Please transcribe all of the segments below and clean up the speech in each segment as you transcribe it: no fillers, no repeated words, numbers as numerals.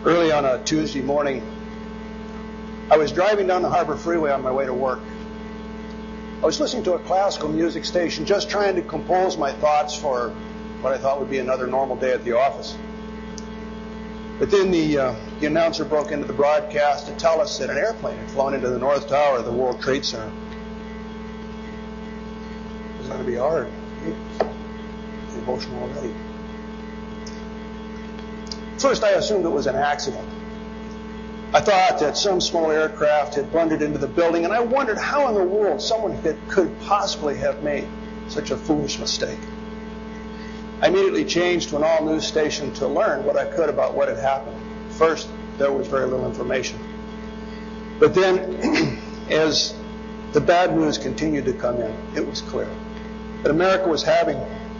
Early on a Tuesday morning, I was driving down the Harbor Freeway on my way to work. I was listening to a classical music station, just trying to compose my thoughts for what I thought would be another normal day at the office. But then the announcer broke into the broadcast to tell us that an airplane had flown into the North Tower of the World Trade Center. It was going to be hard. I'm emotional already. First, I assumed it was an accident. I thought that some small aircraft had blundered into the building, and I wondered how in the world someone could possibly have made such a foolish mistake. I immediately changed to an all-news station to learn what I could about what had happened. First, there was very little information. But then, as the bad news continued to come in, it was clear that America was having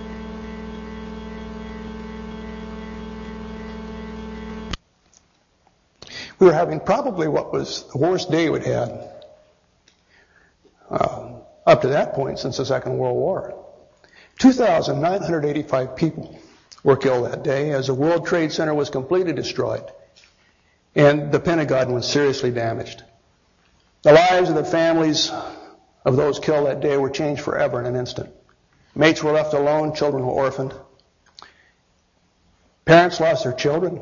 we were having probably what was the worst day we'd had up to that point since the Second World War. 2,985 people were killed that day as the World Trade Center was completely destroyed and the Pentagon was seriously damaged. The lives of the families of those killed that day were changed forever in an instant. Mates were left alone, children were orphaned. Parents lost their children.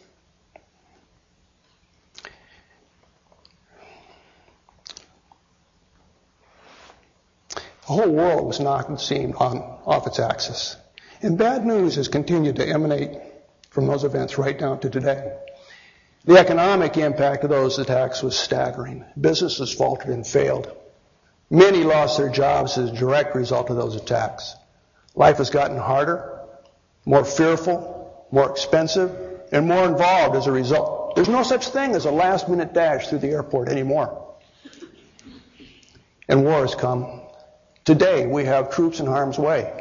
The whole world was knocked, it seemed, off its axis. And bad news has continued to emanate from those events right down to today. The economic impact of those attacks was staggering. Businesses faltered and failed. Many lost their jobs as a direct result of those attacks. Life has gotten harder, more fearful, more expensive, and more involved as a result. There's no such thing as a last-minute dash through the airport anymore. And war has come. Today, we have troops in harm's way.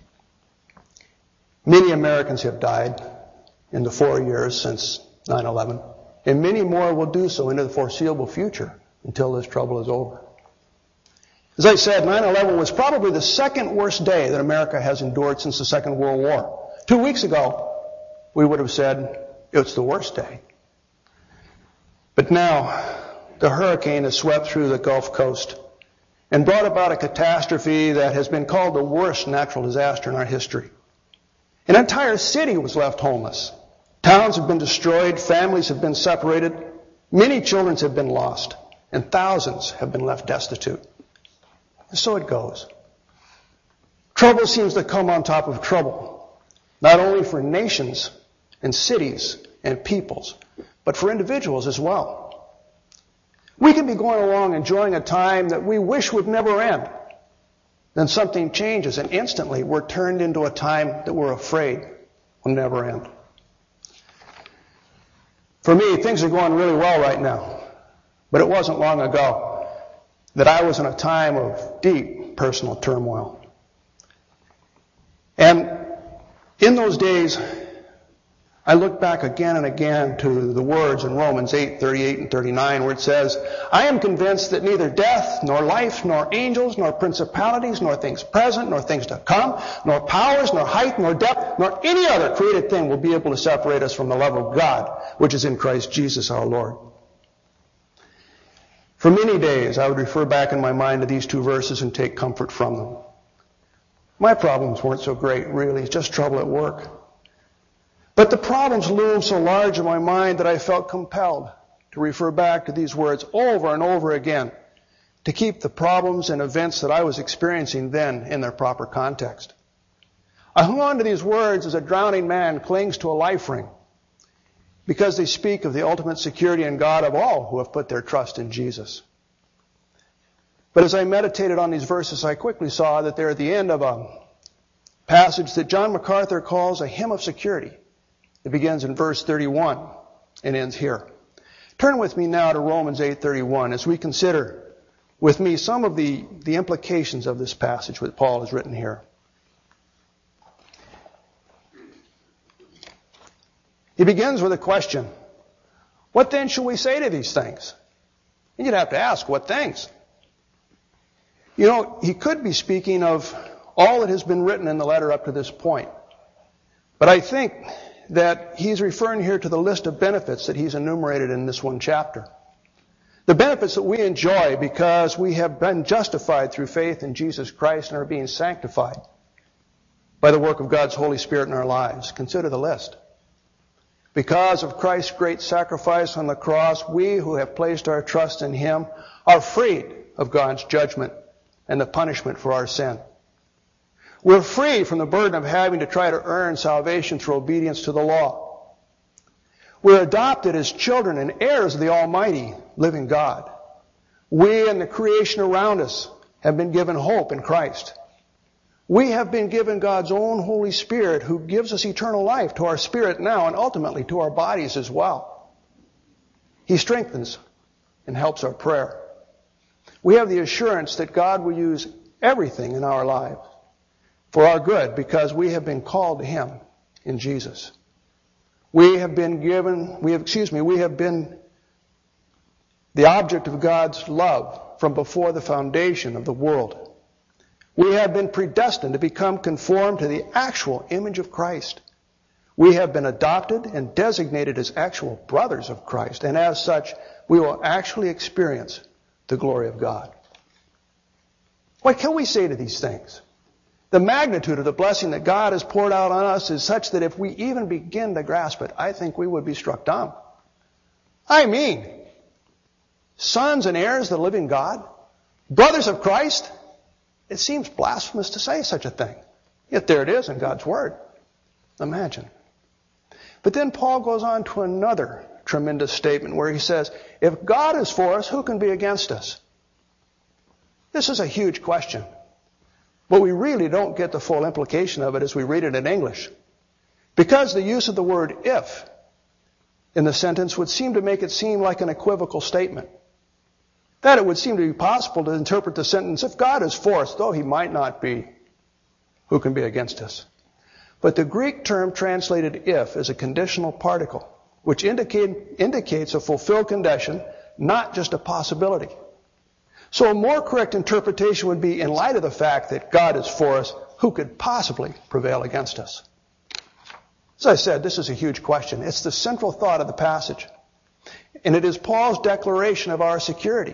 Many Americans have died in the 4 years since 9/11, and many more will do so into the foreseeable future until this trouble is over. As I said, 9/11 was probably the second worst day that America has endured since the Second World War. 2 weeks ago, we would have said it's the worst day. But now, the hurricane has swept through the Gulf Coast and brought about a catastrophe that has been called the worst natural disaster in our history. An entire city was left homeless. Towns have been destroyed, families have been separated, many children have been lost, and thousands have been left destitute. And so it goes. Trouble seems to come on top of trouble, not only for nations and cities and peoples, but for individuals as well. We can be going along enjoying a time that we wish would never end. Then something changes and instantly we're turned into a time that we're afraid will never end. For me, things are going really well right now. But it wasn't long ago that I was in a time of deep personal turmoil. And in those days, I look back again and again to the words in Romans 8:38 and 39 where it says, I am convinced that neither death, nor life, nor angels, nor principalities, nor things present, nor things to come, nor powers, nor height, nor depth, nor any other created thing will be able to separate us from the love of God, which is in Christ Jesus our Lord. For many days, I would refer back in my mind to these two verses and take comfort from them. My problems weren't so great, really, just trouble at work. But the problems loomed so large in my mind that I felt compelled to refer back to these words over and over again to keep the problems and events that I was experiencing then in their proper context. I hung on to these words as a drowning man clings to a life ring because they speak of the ultimate security in God of all who have put their trust in Jesus. But as I meditated on these verses, I quickly saw that they're at the end of a passage that John MacArthur calls a hymn of security. It begins in verse 31 and ends here. Turn with me now to Romans 8:31 as we consider with me some of the implications of this passage that Paul has written here. He begins with a question. What then shall we say to these things? And you'd have to ask, what things? You know, he could be speaking of all that has been written in the letter up to this point. But I think that he's referring here to the list of benefits that he's enumerated in this one chapter. The benefits that we enjoy because we have been justified through faith in Jesus Christ and are being sanctified by the work of God's Holy Spirit in our lives. Consider the list. Because of Christ's great sacrifice on the cross, we who have placed our trust in Him are freed of God's judgment and the punishment for our sin. We're free from the burden of having to try to earn salvation through obedience to the law. We're adopted as children and heirs of the Almighty, living God. We and the creation around us have been given hope in Christ. We have been given God's own Holy Spirit who gives us eternal life to our spirit now and ultimately to our bodies as well. He strengthens and helps our prayer. We have the assurance that God will use everything in our lives for our good because we have been called to Him in Jesus. We have been the object of God's love from before the foundation of the world. We have been predestined to become conformed to the actual image of Christ. We have been adopted and designated as actual brothers of Christ, and as such, we will actually experience the glory of God. What can we say to these things? The magnitude of the blessing that God has poured out on us is such that if we even begin to grasp it, I think we would be struck dumb. I mean, sons and heirs of the living God, brothers of Christ. It seems blasphemous to say such a thing. Yet there it is in God's Word. Imagine. But then Paul goes on to another tremendous statement where he says, if God is for us, who can be against us? This is a huge question. But we really don't get the full implication of it as we read it in English. Because the use of the word if in the sentence would seem to make it seem like an equivocal statement. That it would seem to be possible to interpret the sentence, if God is for us, though He might not be, who can be against us? But the Greek term translated if is a conditional particle, which indicates a fulfilled condition, not just a possibility. So a more correct interpretation would be, in light of the fact that God is for us, who could possibly prevail against us? As I said, this is a huge question. It's the central thought of the passage. And it is Paul's declaration of our security.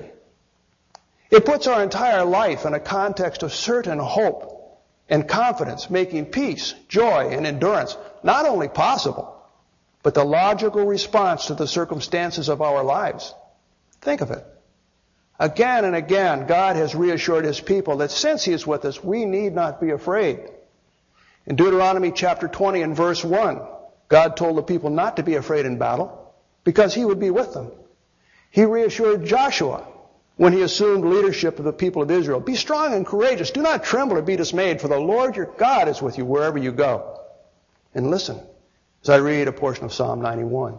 It puts our entire life in a context of certain hope and confidence, making peace, joy, and endurance not only possible, but the logical response to the circumstances of our lives. Think of it. Again and again, God has reassured His people that since He is with us, we need not be afraid. In Deuteronomy chapter 20 and verse 1, God told the people not to be afraid in battle because He would be with them. He reassured Joshua when he assumed leadership of the people of Israel. Be strong and courageous. Do not tremble or be dismayed, for the Lord your God is with you wherever you go. And listen as I read a portion of Psalm 91.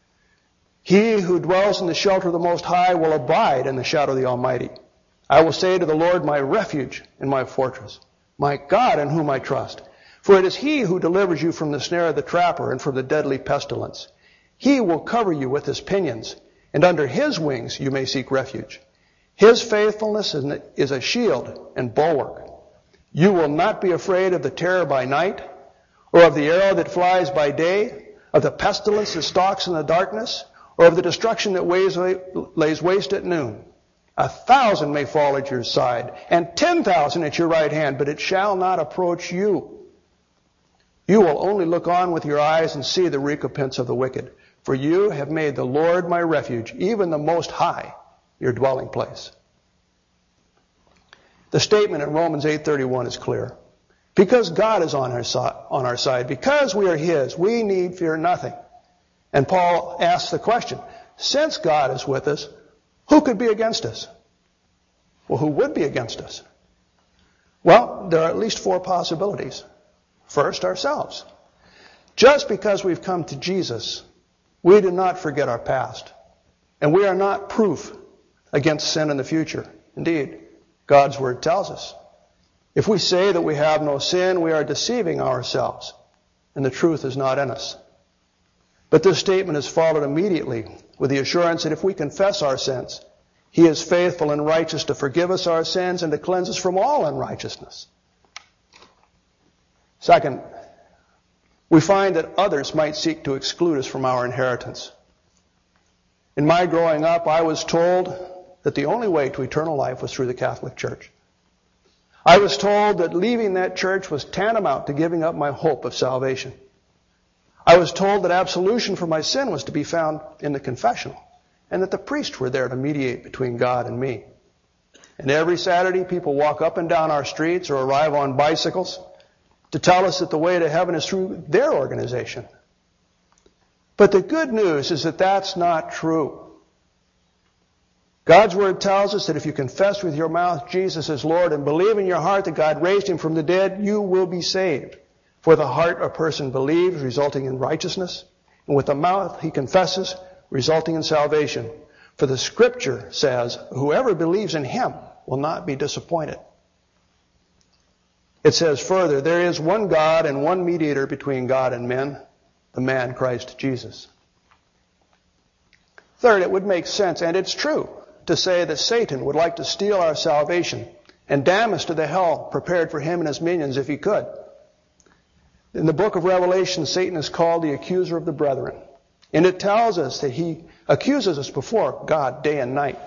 He who dwells in the shelter of the Most High will abide in the shadow of the Almighty. I will say to the Lord, my refuge and my fortress, my God in whom I trust. For it is He who delivers you from the snare of the trapper and from the deadly pestilence. He will cover you with His pinions, and under His wings you may seek refuge. His faithfulness is a shield and bulwark. You will not be afraid of the terror by night, or of the arrow that flies by day, of the pestilence that stalks in the darkness, or of the destruction that lays waste at noon. 1,000 may fall at your side, and 10,000 at your right hand, but it shall not approach you. You will only look on with your eyes and see the recompense of the wicked. For you have made the Lord my refuge, even the Most High, your dwelling place. The statement in Romans 8:31 is clear. Because God is on our side, because we are His, we need fear nothing. And Paul asks the question, since God is with us, who could be against us? Well, who would be against us? Well, there are at least 4 possibilities. First, ourselves. Just because we've come to Jesus, we do not forget our past. And we are not proof against sin in the future. Indeed, God's Word tells us. If we say that we have no sin, we are deceiving ourselves, and the truth is not in us. But this statement is followed immediately with the assurance that if we confess our sins, He is faithful and righteous to forgive us our sins and to cleanse us from all unrighteousness. Second, we find that others might seek to exclude us from our inheritance. In my growing up, I was told that the only way to eternal life was through the Catholic Church. I was told that leaving that church was tantamount to giving up my hope of salvation. I was told that absolution for my sin was to be found in the confessional, and that the priests were there to mediate between God and me. And every Saturday, people walk up and down our streets or arrive on bicycles to tell us that the way to heaven is through their organization. But the good news is that that's not true. God's Word tells us that if you confess with your mouth Jesus is Lord and believe in your heart that God raised Him from the dead, you will be saved. For the heart a person believes, resulting in righteousness, and with the mouth he confesses, resulting in salvation. For the Scripture says, whoever believes in Him will not be disappointed. It says further, there is one God and one mediator between God and men, the man Christ Jesus. Third, it would make sense, and it's true, to say that Satan would like to steal our salvation and damn us to the hell prepared for him and his minions if he could. In the book of Revelation, Satan is called the accuser of the brethren. And it tells us that he accuses us before God day and night.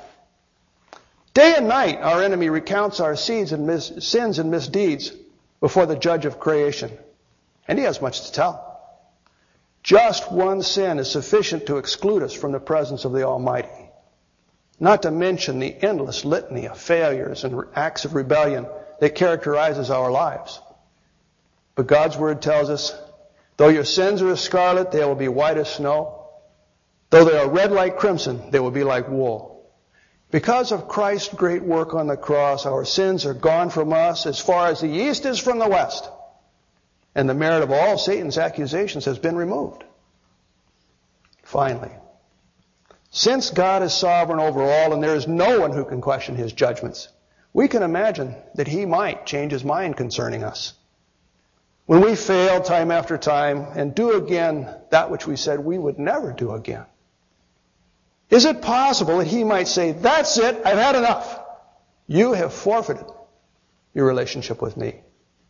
Day and night, our enemy recounts our sins and misdeeds before the judge of creation. And he has much to tell. Just one sin is sufficient to exclude us from the presence of the Almighty. Not to mention the endless litany of failures and acts of rebellion that characterizes our lives. But God's Word tells us, though your sins are as scarlet, they will be white as snow. Though they are red like crimson, they will be like wool. Because of Christ's great work on the cross, our sins are gone from us as far as the east is from the west. And the merit of all Satan's accusations has been removed. Finally, since God is sovereign over all and there is no one who can question His judgments, we can imagine that He might change His mind concerning us. When we fail time after time and do again that which we said we would never do again, is it possible that He might say, that's it, I've had enough. You have forfeited your relationship with me.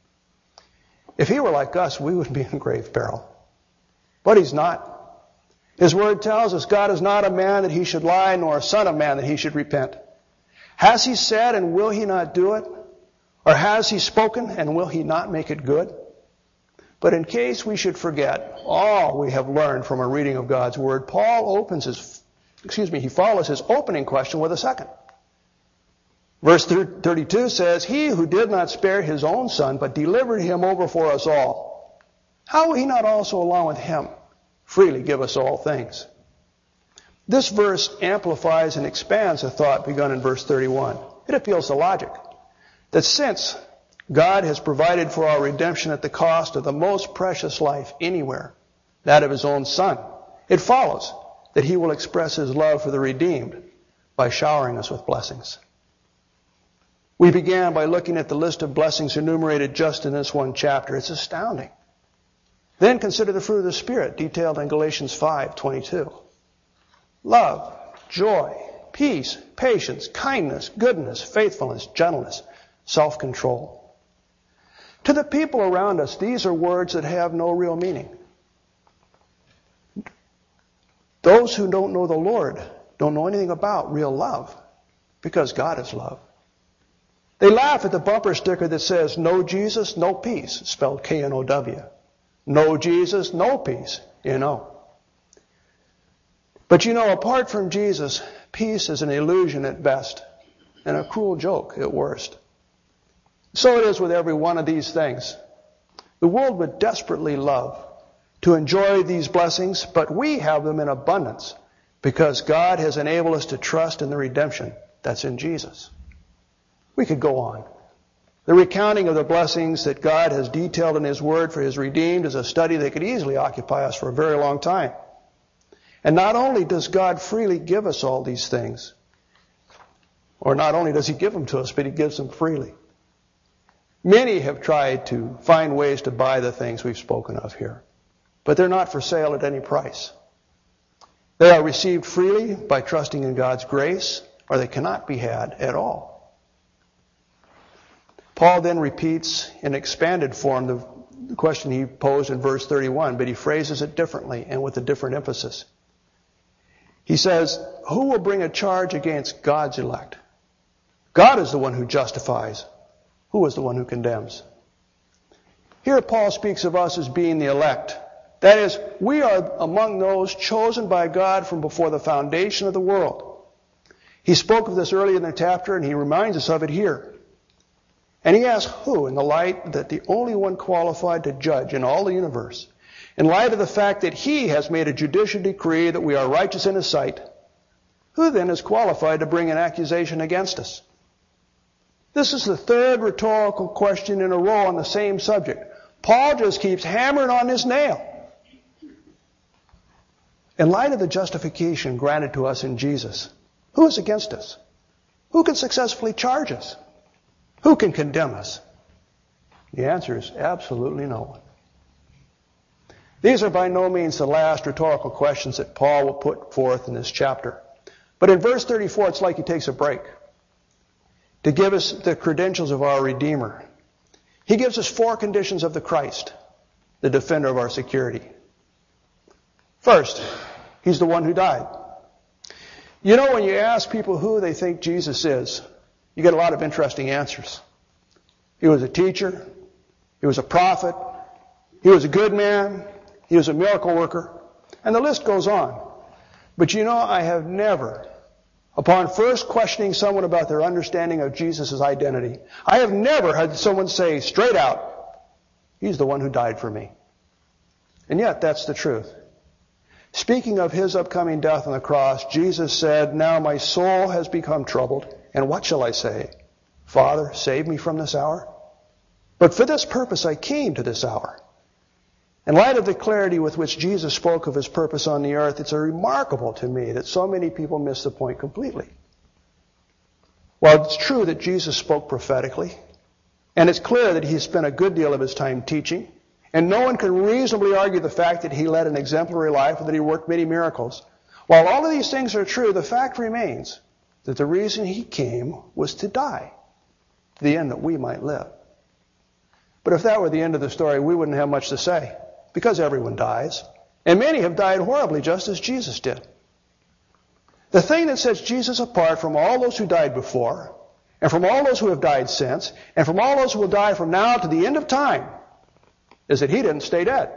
If He were like us, we would be in grave peril. But He's not. His Word tells us God is not a man that He should lie, nor a son of man that He should repent. Has He said, and will He not do it? Or has He spoken, and will He not make it good? But in case we should forget all we have learned from a reading of God's Word, Paul he follows his opening question with a second. Verse 32 says, He who did not spare His own Son, but delivered Him over for us all, how will He not also along with Him freely give us all things? This verse amplifies and expands a thought begun in verse 31. It appeals to logic. That since God has provided for our redemption at the cost of the most precious life anywhere, that of His own Son, it follows that He will express His love for the redeemed by showering us with blessings. We began by looking at the list of blessings enumerated just in this one chapter. It's astounding. Then consider the fruit of the Spirit detailed in Galatians 5:22. Love, joy, peace, patience, kindness, goodness, faithfulness, gentleness, self-control. To the people around us, these are words that have no real meaning. Those who don't know the Lord don't know anything about real love, because God is love. They laugh at the bumper sticker that says, no Jesus, no peace, spelled K-N-O-W. No Jesus, no peace, N-O. But apart from Jesus, peace is an illusion at best and a cruel joke at worst. So it is with every one of these things. The world would desperately love to enjoy these blessings, but we have them in abundance because God has enabled us to trust in the redemption that's in Jesus. We could go on. The recounting of the blessings that God has detailed in His Word for His redeemed is a study that could easily occupy us for a very long time. And not only does God freely give us all these things, or not only does He give them to us, but He gives them freely. Many have tried to find ways to buy the things we've spoken of here, but they're not for sale at any price. They are received freely by trusting in God's grace, or they cannot be had at all. Paul then repeats in expanded form the question he posed in verse 31, but he phrases it differently and with a different emphasis. He says, who will bring a charge against God's elect? God is the one who justifies. Who is the one who condemns? Here Paul speaks of us as being the elect. That is, we are among those chosen by God from before the foundation of the world. He spoke of this earlier in the chapter, and he reminds us of it here. And he asks who, in the light that the only one qualified to judge in all the universe, in light of the fact that he has made a judicial decree that we are righteous in his sight, who then is qualified to bring an accusation against us? This is the third rhetorical question in a row on the same subject. Paul just keeps hammering on this nail. In light of the justification granted to us in Jesus, who is against us? Who can successfully charge us? Who can condemn us? The answer is absolutely no one. These are by no means the last rhetorical questions that Paul will put forth in this chapter. But in verse 34, it's like he takes a break to give us the credentials of our Redeemer. He gives us 4 conditions of the Christ, the defender of our security. First, he's the one who died. You know, when you ask people who they think Jesus is, you get a lot of interesting answers. He was a teacher. He was a prophet. He was a good man. He was a miracle worker. And the list goes on. But you know, I have never, upon first questioning someone about their understanding of Jesus' identity, I have never had someone say straight out, he's the one who died for me. And yet, that's the truth. Speaking of his upcoming death on the cross, Jesus said, now my soul has become troubled, and what shall I say? Father, save me from this hour? But for this purpose I came to this hour. In light of the clarity with which Jesus spoke of his purpose on the earth, it's remarkable to me that so many people miss the point completely. While it's true that Jesus spoke prophetically, and it's clear that he spent a good deal of his time teaching, and no one can reasonably argue the fact that he led an exemplary life and that he worked many miracles. While all of these things are true, the fact remains that the reason he came was to die, to the end that we might live. But if that were the end of the story, we wouldn't have much to say, because everyone dies, and many have died horribly just as Jesus did. The thing that sets Jesus apart from all those who died before, and from all those who have died since, and from all those who will die from now to the end of time, is that he didn't stay dead.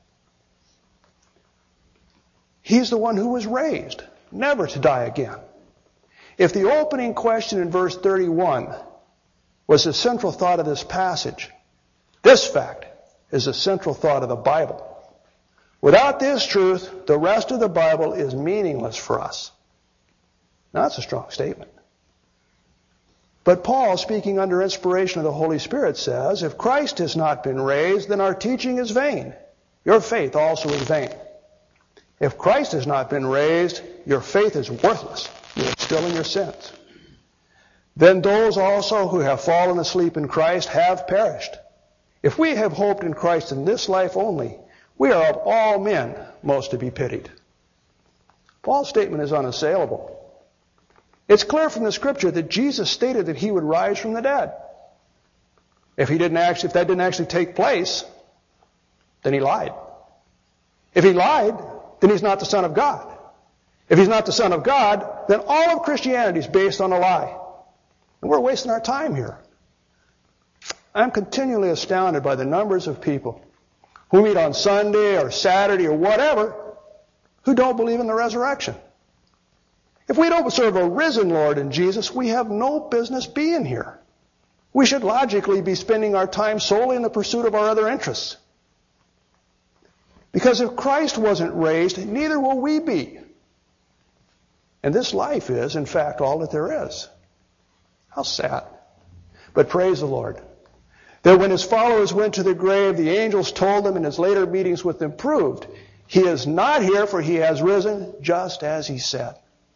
He's the one who was raised, never to die again. If the opening question in verse 31 was the central thought of this passage, this fact is the central thought of the Bible. Without this truth, the rest of the Bible is meaningless for us. Now, that's a strong statement. But Paul, speaking under inspiration of the Holy Spirit, says, if Christ has not been raised, then our teaching is vain. Your faith also is vain. If Christ has not been raised, your faith is worthless. You are still in your sins. Then those also who have fallen asleep in Christ have perished. If we have hoped in Christ in this life only, we are of all men most to be pitied. Paul's statement is unassailable. It's clear from the Scripture that Jesus stated that he would rise from the dead. If that didn't actually take place, then he lied. If he lied, then he's not the Son of God. If he's not the Son of God, then all of Christianity is based on a lie. And we're wasting our time here. I'm continually astounded by the numbers of people who meet on Sunday or Saturday or whatever who don't believe in the resurrection. If we don't serve a risen Lord in Jesus, we have no business being here. We should logically be spending our time solely in the pursuit of our other interests. Because if Christ wasn't raised, neither will we be. And this life is, in fact, all that there is. How sad. But praise the Lord, that when his followers went to the grave, the angels told them in his later meetings with them proved, he is not here, for he has risen just as he said.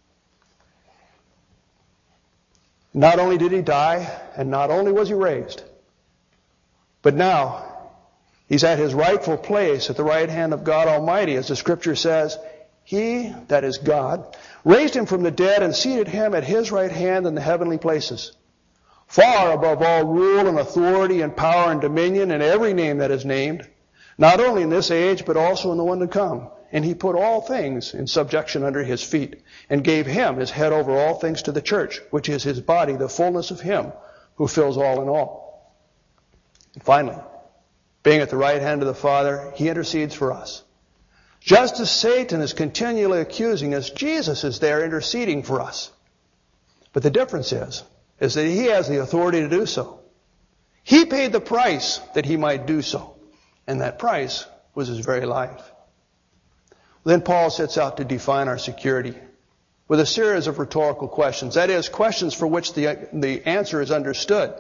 Not only did he die, and not only was he raised, but now he's at his rightful place at the right hand of God Almighty. As the Scripture says, he, that is God, raised him from the dead and seated him at his right hand in the heavenly places, far above all rule and authority and power and dominion and every name that is named, not only in this age, but also in the one to come. And he put all things in subjection under his feet, and gave him his head over all things to the church, which is his body, the fullness of him who fills all in all. And finally, being at the right hand of the Father, he intercedes for us. Just as Satan is continually accusing us, Jesus is there interceding for us. But the difference is that he has the authority to do so. He paid the price that he might do so. And that price was his very life. Then Paul sets out to define our security with a series of rhetorical questions. That is, questions for which the answer is understood.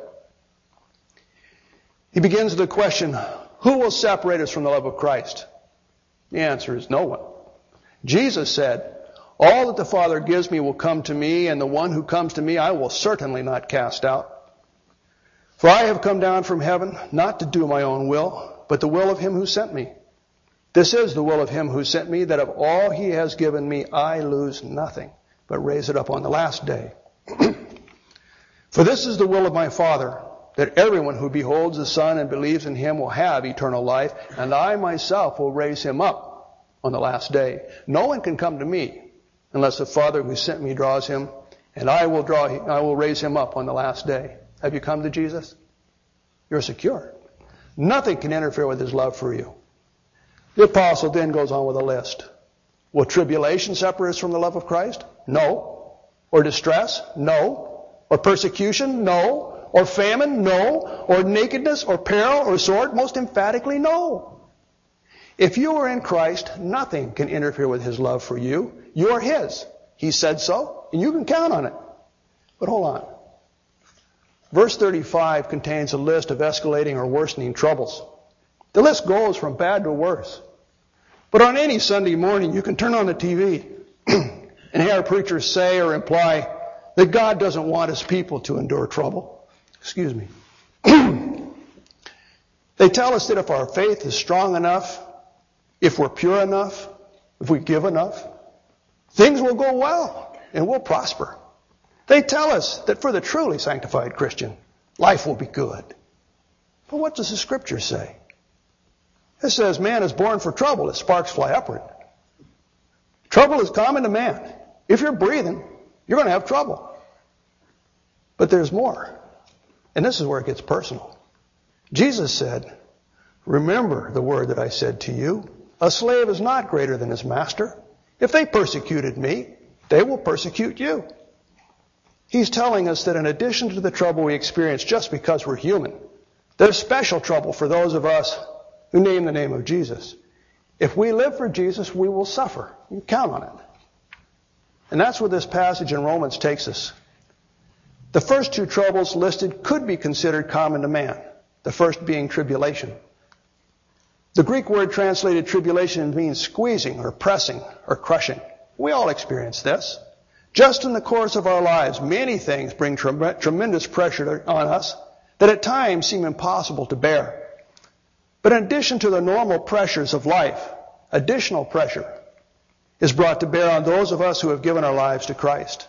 He begins with the question, who will separate us from the love of Christ? The answer is no one. Jesus said, all that the Father gives me will come to me, and the one who comes to me I will certainly not cast out. For I have come down from heaven not to do my own will, but the will of him who sent me. This is the will of him who sent me, that of all he has given me I lose nothing, but raise it up on the last day. For this is the will of my Father, that everyone who beholds the Son and believes in him will have eternal life, and I myself will raise him up on the last day. No one can come to me unless the Father who sent me draws him, and I will raise him up on the last day. Have you come to Jesus? You're secure. Nothing can interfere with his love for you. The apostle then goes on with a list. Will tribulation separate us from the love of Christ? No. Or distress? No. Or persecution? No. Or famine? No. Or nakedness? Or peril? Or sword? Most emphatically, no. If you are in Christ, nothing can interfere with his love for you. You are his. He said so, and you can count on it. But hold on. Verse 35 contains a list of escalating or worsening troubles. The list goes from bad to worse. But on any Sunday morning, you can turn on the TV and hear preachers say or imply that God doesn't want his people to endure trouble. Excuse me. They tell us that if our faith is strong enough, if we're pure enough, if we give enough, things will go well and we'll prosper. They tell us that for the truly sanctified Christian, life will be good. But what does the Scripture say? It says man is born for trouble as sparks fly upward. Trouble is common to man. If you're breathing, you're going to have trouble. But there's more. And this is where it gets personal. Jesus said, remember the word that I said to you. A slave is not greater than his master. If they persecuted me, they will persecute you. He's telling us that in addition to the trouble we experience just because we're human, there's special trouble for those of us who name the name of Jesus. If we live for Jesus, we will suffer. You can count on it. And that's where this passage in Romans takes us. The first two troubles listed could be considered common to man, the first being tribulation. The Greek word translated tribulation means squeezing or pressing or crushing. We all experience this. Just in the course of our lives, many things bring tremendous pressure on us that at times seem impossible to bear. But in addition to the normal pressures of life, additional pressure is brought to bear on those of us who have given our lives to Christ.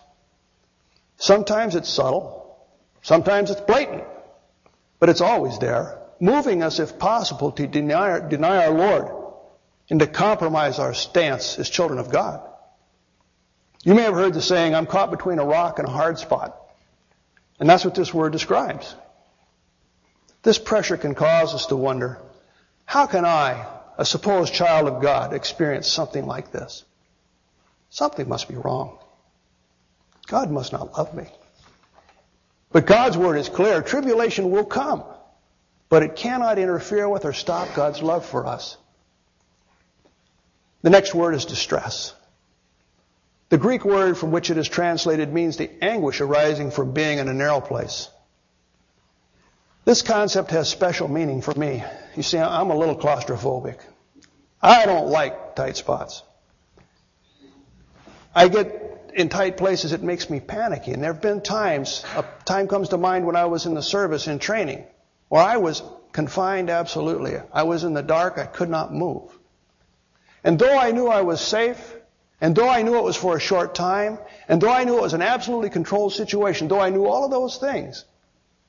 Sometimes it's subtle, sometimes it's blatant, but it's always there, moving us, if possible, to deny our Lord and to compromise our stance as children of God. You may have heard the saying, I'm caught between a rock and a hard spot. And that's what this word describes. This pressure can cause us to wonder, how can I, a supposed child of God, experience something like this? Something must be wrong. God must not love me. But God's word is clear. Tribulation will come, but it cannot interfere with or stop God's love for us. The next word is distress. The Greek word from which it is translated means the anguish arising from being in a narrow place. This concept has special meaning for me. You see, I'm a little claustrophobic. I don't like tight spots. I get in tight places, it makes me panicky. And there have been times, a time comes to mind when I was in the service in training, where I was confined absolutely. I was in the dark, I could not move. And though I knew I was safe, and though I knew it was for a short time, and though I knew it was an absolutely controlled situation, though I knew all of those things,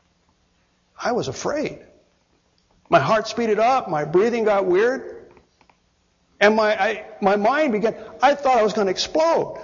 I was afraid. My heart speeded up. My breathing got weird. And my mind began, I thought I was going to explode.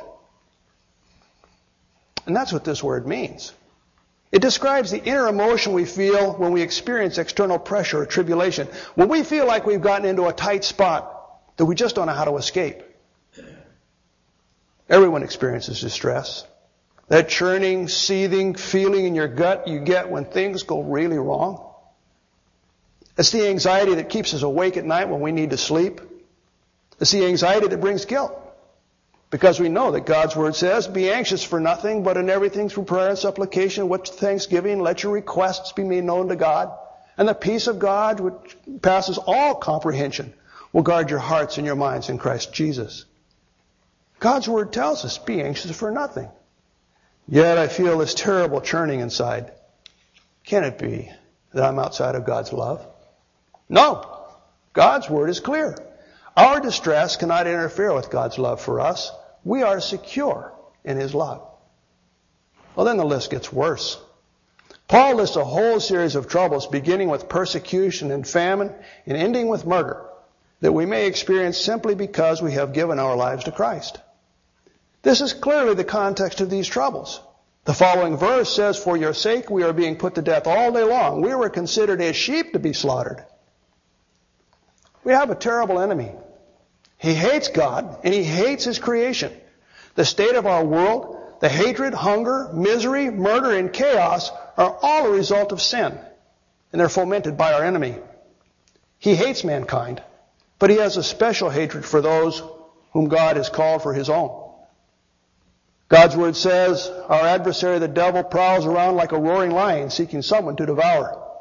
And that's what this word means. It describes the inner emotion we feel when we experience external pressure or tribulation. When we feel like we've gotten into a tight spot that we just don't know how to escape. Everyone experiences distress. That churning, seething feeling in your gut you get when things go really wrong. It's the anxiety that keeps us awake at night when we need to sleep. It's the anxiety that brings guilt. Because we know that God's Word says, be anxious for nothing, but in everything through prayer and supplication, with thanksgiving, let your requests be made known to God. And the peace of God, which passes all comprehension, will guard your hearts and your minds in Christ Jesus. God's Word tells us, be anxious for nothing. Yet I feel this terrible churning inside. Can it be that I'm outside of God's love? No. God's Word is clear. Our distress cannot interfere with God's love for us. We are secure in His love. Well, then the list gets worse. Paul lists a whole series of troubles, beginning with persecution and famine and ending with murder, that we may experience simply because we have given our lives to Christ. This is clearly the context of these troubles. The following verse says, for your sake we are being put to death all day long. We were considered as sheep to be slaughtered. We have a terrible enemy. He hates God, and he hates His creation. The state of our world, the hatred, hunger, misery, murder, and chaos are all a result of sin, and they're fomented by our enemy. He hates mankind, but he has a special hatred for those whom God has called for His own. God's Word says, our adversary, the devil, prowls around like a roaring lion, seeking someone to devour.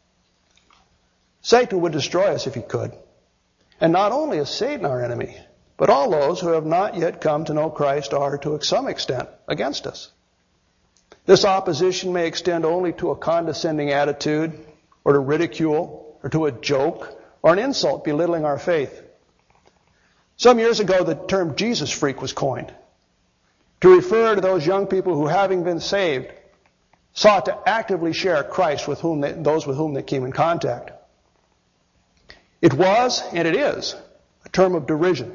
Satan would destroy us if he could. And not only is Satan our enemy, but all those who have not yet come to know Christ are, to some extent, against us. This opposition may extend only to a condescending attitude, or to ridicule, or to a joke, or an insult belittling our faith. Some years ago, the term Jesus freak was coined to refer to those young people who, having been saved, sought to actively share Christ with those with whom they came in contact. It was, and it is, a term of derision.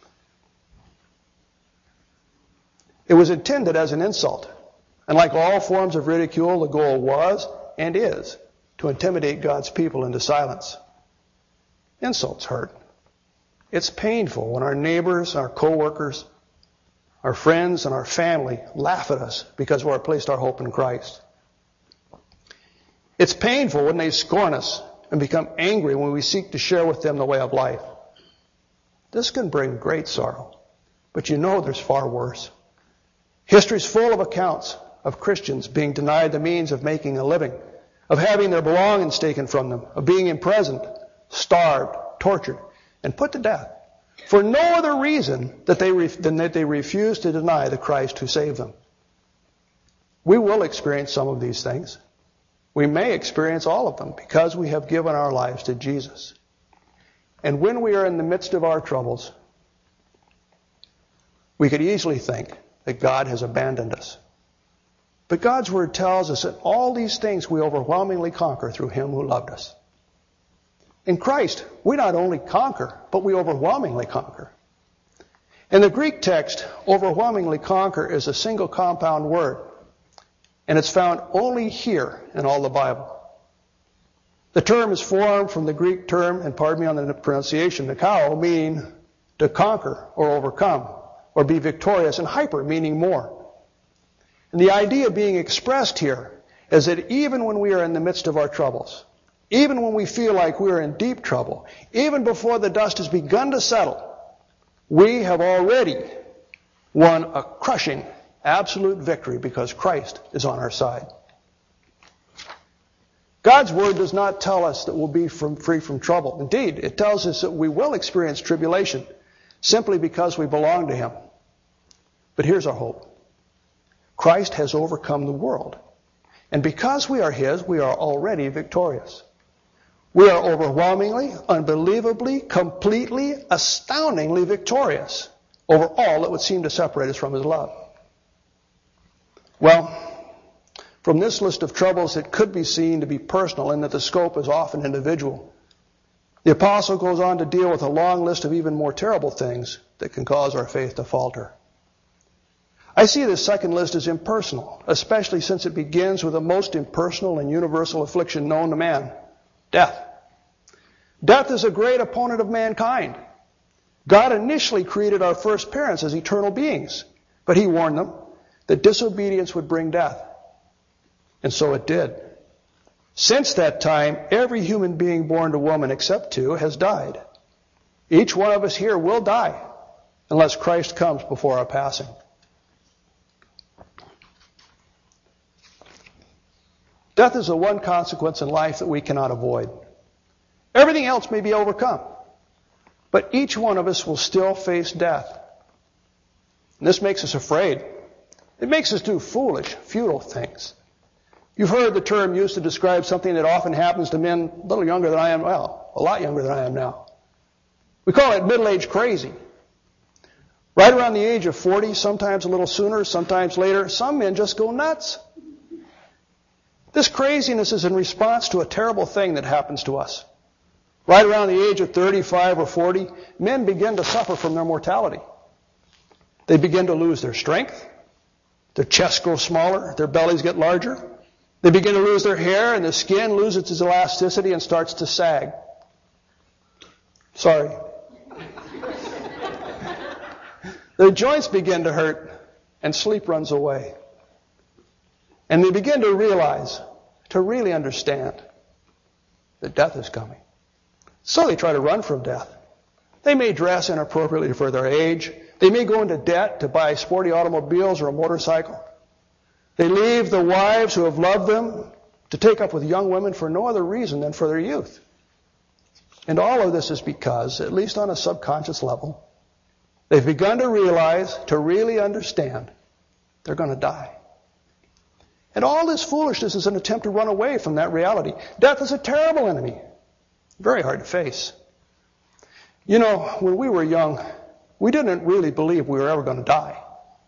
It was intended as an insult. And like all forms of ridicule, the goal was, and is, to intimidate God's people into silence. Insults hurt. It's painful when our neighbors, our co-workers, our friends, and our family laugh at us because we have placed our hope in Christ. It's painful when they scorn us and become angry when we seek to share with them the way of life. This can bring great sorrow, but you know there's far worse. History's full of accounts of Christians being denied the means of making a living, of having their belongings taken from them, of being imprisoned, starved, tortured, and put to death for no other reason than that they refuse to deny the Christ who saved them. We will experience some of these things. We may experience all of them because we have given our lives to Jesus. And when we are in the midst of our troubles, we could easily think that God has abandoned us. But God's Word tells us that all these things we overwhelmingly conquer through Him who loved us. In Christ, we not only conquer, but we overwhelmingly conquer. In the Greek text, overwhelmingly conquer is a single compound word. And it's found only here in all the Bible. The term is formed from the Greek term, and pardon me on the pronunciation, nikao, meaning to conquer or overcome, or be victorious, and hyper, meaning more. And the idea being expressed here is that even when we are in the midst of our troubles, even when we feel like we are in deep trouble, even before the dust has begun to settle, we have already won a crushing absolute victory because Christ is on our side. God's Word does not tell us that we'll be free from trouble. Indeed, it tells us that we will experience tribulation simply because we belong to Him. But here's our hope. Christ has overcome the world. And because we are His, we are already victorious. We are overwhelmingly, unbelievably, completely, astoundingly victorious over all that would seem to separate us from His love. Well, From this list of troubles, it could be seen to be personal in that the scope is often individual. The apostle goes on to deal with a long list of even more terrible things that can cause our faith to falter. I see this second list as impersonal, especially since it begins with the most impersonal and universal affliction known to man, death. Death is a great opponent of mankind. God initially created our first parents as eternal beings, but he warned them that disobedience would bring death. And so it did. Since that time, every human being born to woman except two has died. Each one of us here will die unless Christ comes before our passing. Death is the one consequence in life that we cannot avoid. Everything else may be overcome, but each one of us will still face death. And this makes us afraid. It makes us do foolish, futile things. You've heard the term used to describe something that often happens to men a little younger than I am, well, a lot younger than I am now. We call it middle-age crazy. Right around the age of 40, sometimes a little sooner, sometimes later, some men just go nuts. This craziness is in response to a terrible thing that happens to us. Right around the age of 35 or 40, men begin to suffer from their mortality. They begin to lose their strength. Their chests grow smaller. Their bellies get larger. They begin to lose their hair, and the skin loses its elasticity and starts to sag. Sorry. Their joints begin to hurt, and sleep runs away. And they begin to realize, to really understand, that death is coming. So they try to run from death. They may dress inappropriately for their age. They may go into debt to buy sporty automobiles or a motorcycle. They leave the wives who have loved them to take up with young women for no other reason than for their youth. And all of this is because, at least on a subconscious level, they've begun to realize, to really understand, they're going to die. And all this foolishness is an attempt to run away from that reality. Death is a terrible enemy. Very hard to face. You know, when we were young, we didn't really believe we were ever going to die.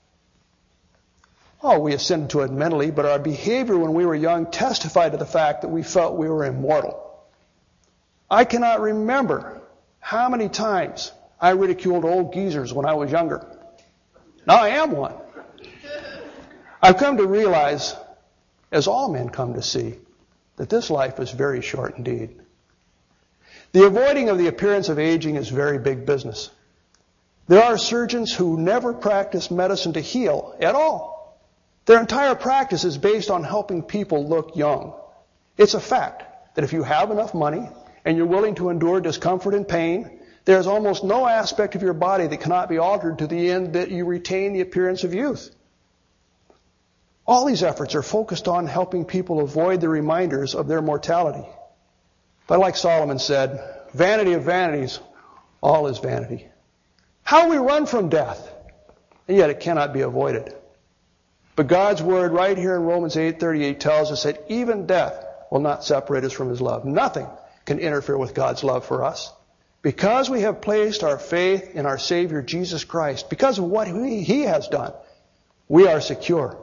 Oh, we ascended to it mentally, but our behavior when we were young testified to the fact that we felt we were immortal. I cannot remember how many times I ridiculed old geezers when I was younger. Now I am one. I've come to realize, as all men come to see, that this life is very short indeed. The avoiding of the appearance of aging is very big business. There are surgeons who never practice medicine to heal at all. Their entire practice is based on helping people look young. It's a fact that if you have enough money and you're willing to endure discomfort and pain, there's almost no aspect of your body that cannot be altered to the end that you retain the appearance of youth. All these efforts are focused on helping people avoid the reminders of their mortality. But like Solomon said, vanity of vanities, all is vanity. How we run from death, and yet it cannot be avoided. But God's word right here in Romans 8:38 tells us that even death will not separate us from his love. Nothing can interfere with God's love for us. Because we have placed our faith in our Savior Jesus Christ, because of what he has done, we are secure.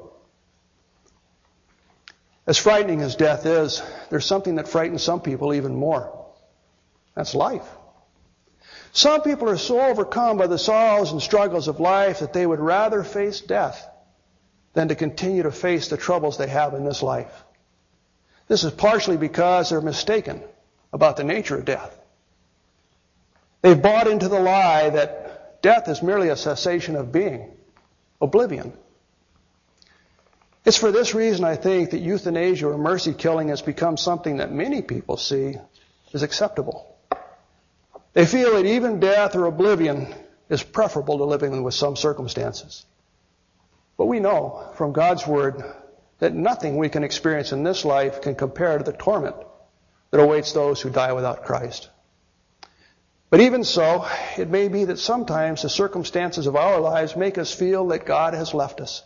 As frightening as death is, there's something that frightens some people even more. That's life. Some people are so overcome by the sorrows and struggles of life that they would rather face death than to continue to face the troubles they have in this life. This is partially because they're mistaken about the nature of death. They've bought into the lie that death is merely a cessation of being, oblivion. It's for this reason, I think, that euthanasia or mercy killing has become something that many people see as acceptable. They feel that even death or oblivion is preferable to living with some circumstances. But we know from God's word that nothing we can experience in this life can compare to the torment that awaits those who die without Christ. But even so, it may be that sometimes the circumstances of our lives make us feel that God has left us.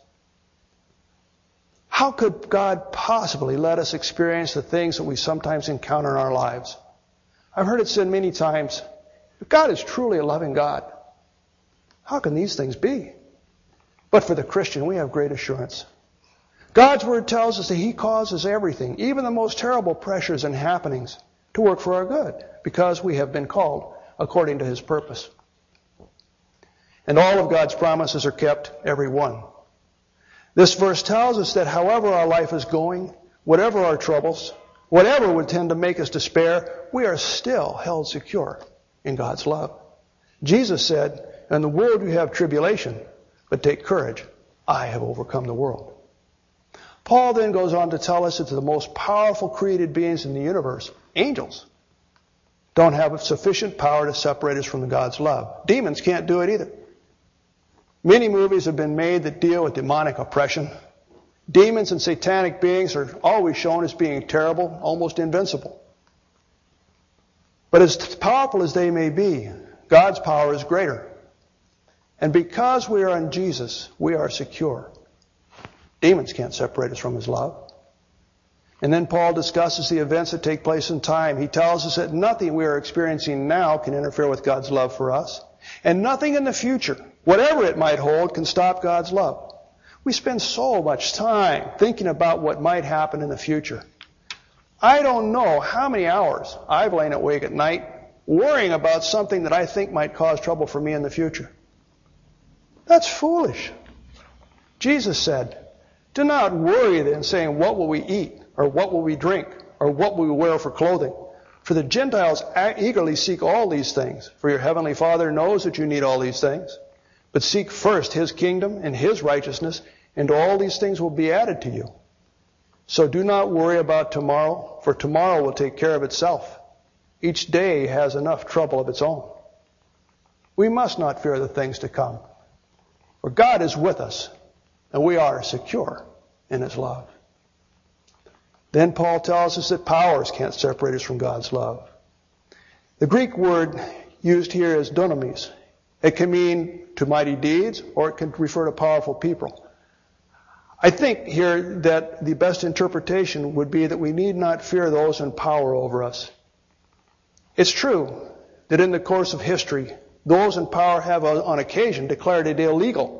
How could God possibly let us experience the things that we sometimes encounter in our lives? I've heard it said many times, if God is truly a loving God, how can these things be? But for the Christian, we have great assurance. God's Word tells us that He causes everything, even the most terrible pressures and happenings, to work for our good, because we have been called according to His purpose. And all of God's promises are kept, every one. This verse tells us that however our life is going, whatever our troubles, whatever would tend to make us despair, we are still held secure in God's love. Jesus said, "In the world you have tribulation, but take courage. I have overcome the world." Paul then goes on to tell us that the most powerful created beings in the universe, angels, don't have sufficient power to separate us from God's love. Demons can't do it either. Many movies have been made that deal with demonic oppression. Demons and satanic beings are always shown as being terrible, almost invincible. But as powerful as they may be, God's power is greater. And because we are in Jesus, we are secure. Demons can't separate us from His love. And then Paul discusses the events that take place in time. He tells us that nothing we are experiencing now can interfere with God's love for us. And nothing in the future, whatever it might hold, can stop God's love. We spend so much time thinking about what might happen in the future. I don't know how many hours I've lain awake at night worrying about something that I think might cause trouble for me in the future. That's foolish. Jesus said, "Do not worry then, saying, what will we eat, or what will we drink, or what will we wear for clothing? For the Gentiles eagerly seek all these things, for your heavenly Father knows that you need all these things. But seek first His kingdom and His righteousness, and all these things will be added to you. So do not worry about tomorrow, for tomorrow will take care of itself. Each day has enough trouble of its own." We must not fear the things to come, for God is with us, and we are secure in His love. Then Paul tells us that powers can't separate us from God's love. The Greek word used here is dunamis. It can mean to mighty deeds, or it can refer to powerful people. I think here that the best interpretation would be that we need not fear those in power over us. It's true that in the course of history, those in power have on occasion declared it illegal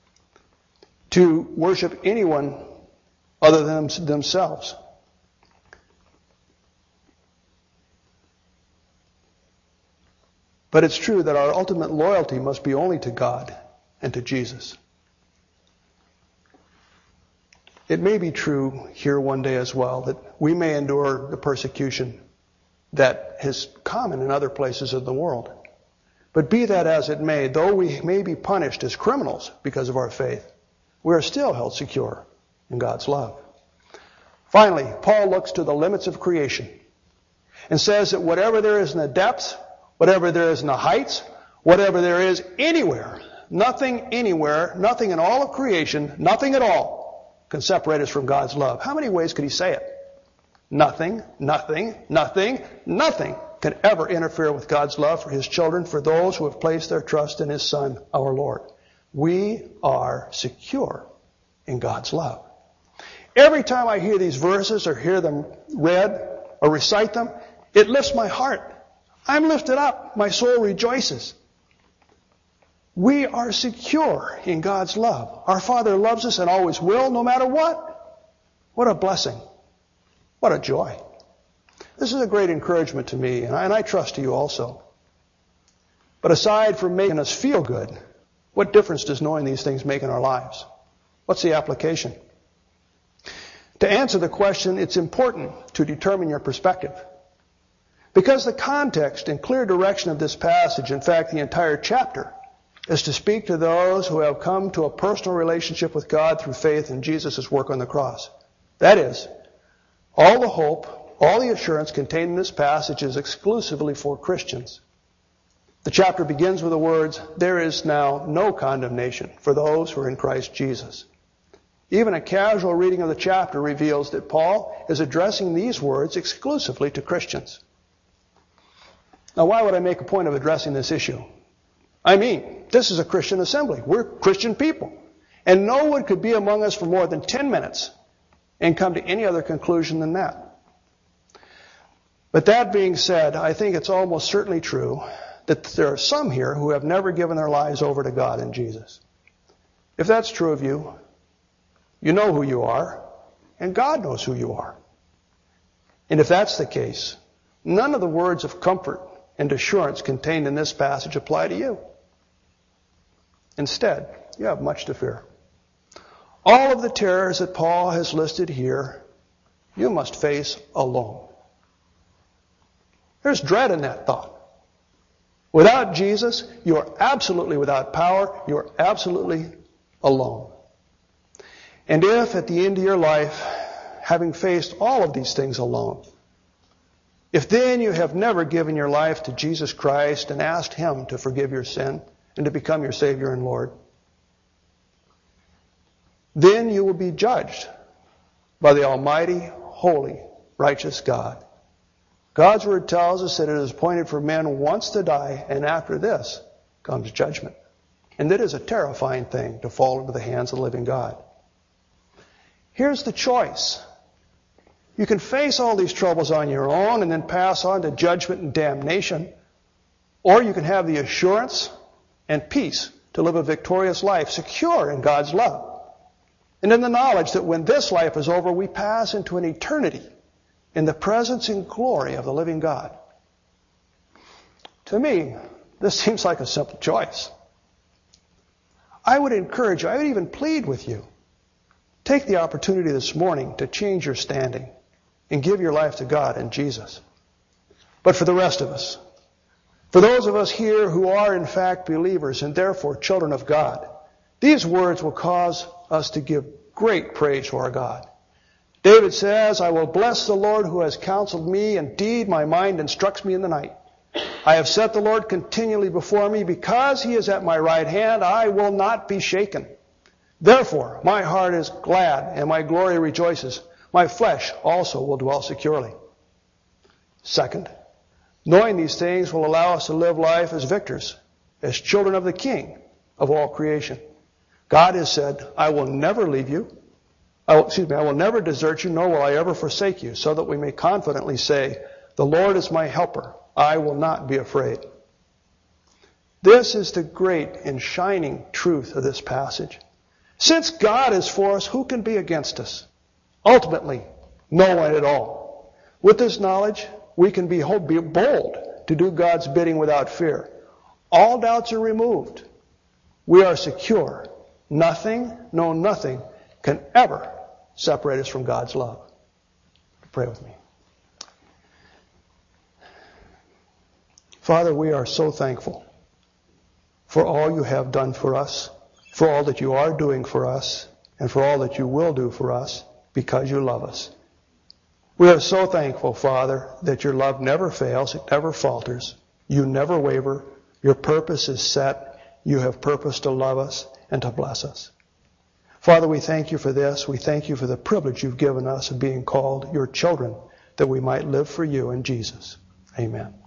to worship anyone other than themselves. But it's true that our ultimate loyalty must be only to God and to Jesus. It may be true here one day as well that we may endure the persecution that is common in other places of the world. But be that as it may, though we may be punished as criminals because of our faith, we are still held secure in God's love. Finally, Paul looks to the limits of creation and says that whatever there is in the depths, whatever there is in the heights, whatever there is anywhere, nothing in all of creation, nothing at all can separate us from God's love. How many ways could he say it? Nothing can ever interfere with God's love for His children, for those who have placed their trust in His Son, our Lord. We are secure in God's love. Every time I hear these verses or hear them read or recite them, it lifts my heart. I'm lifted up. My soul rejoices. We are secure in God's love. Our Father loves us and always will, no matter what. What a blessing. What a joy. This is a great encouragement to me, and I trust to you also. But aside from making us feel good, what difference does knowing these things make in our lives? What's the application? To answer the question, it's important to determine your perspective. Because the context and clear direction of this passage, in fact the entire chapter, is to speak to those who have come to a personal relationship with God through faith in Jesus' work on the cross. That is, all the hope, all the assurance contained in this passage is exclusively for Christians. The chapter begins with the words, "There is now no condemnation for those who are in Christ Jesus." Even a casual reading of the chapter reveals that Paul is addressing these words exclusively to Christians. Now, why would I make a point of addressing this issue? I mean, this is a Christian assembly. We're Christian people. And no one could be among us for more than 10 minutes and come to any other conclusion than that. But that being said, I think it's almost certainly true that there are some here who have never given their lives over to God and Jesus. If that's true of you, You know who you are, and God knows who you are. And if that's the case, none of the words of comfort and assurance contained in this passage apply to you. Instead, you have much to fear. All of the terrors that Paul has listed here, you must face alone. There's dread in that thought. Without Jesus, you are absolutely without power. You are absolutely alone. And if at the end of your life, having faced all of these things alone, if then you have never given your life to Jesus Christ and asked Him to forgive your sin and to become your Savior and Lord, then you will be judged by the Almighty, holy, righteous God. God's Word tells us that it is appointed for men once to die, and after this comes judgment. And it is a terrifying thing to fall into the hands of the living God. Here's the choice. You can face all these troubles on your own and then pass on to judgment and damnation, or you can have the assurance and peace to live a victorious life, secure in God's love. And in the knowledge that when this life is over, we pass into an eternity in the presence and glory of the living God. To me, this seems like a simple choice. I would encourage you, I would even plead with you, take the opportunity this morning to change your standing and give your life to God and Jesus. But for the rest of us, for those of us here who are in fact believers and therefore children of God, these words will cause us to give great praise to our God. David says, I will bless the Lord who has counseled me. Indeed, my mind instructs me in the night. I have set the Lord continually before me. Because He is at my right hand, I will not be shaken. Therefore, my heart is glad and my glory rejoices. My flesh also will dwell securely. Second, knowing these things will allow us to live life as victors, as children of the King of all creation. God has said, I will never leave you. I will never desert you, nor will I ever forsake you, so that we may confidently say, the Lord is my helper. I will not be afraid. This is the great and shining truth of this passage. Since God is for us, who can be against us? Ultimately, no one at all. With this knowledge, we can be bold to do God's bidding without fear. All doubts are removed. We are secure. Nothing, no nothing, can ever separate us from God's love. Pray with me. Father, we are so thankful for all you have done for us, for all that you are doing for us, and for all that you will do for us because you love us. We are so thankful, Father, that your love never fails, it never falters. You never waver. Your purpose is set. You have purpose to love us and to bless us. Father, we thank you for this. We thank you for the privilege you've given us of being called your children, that we might live for you in Jesus. Amen.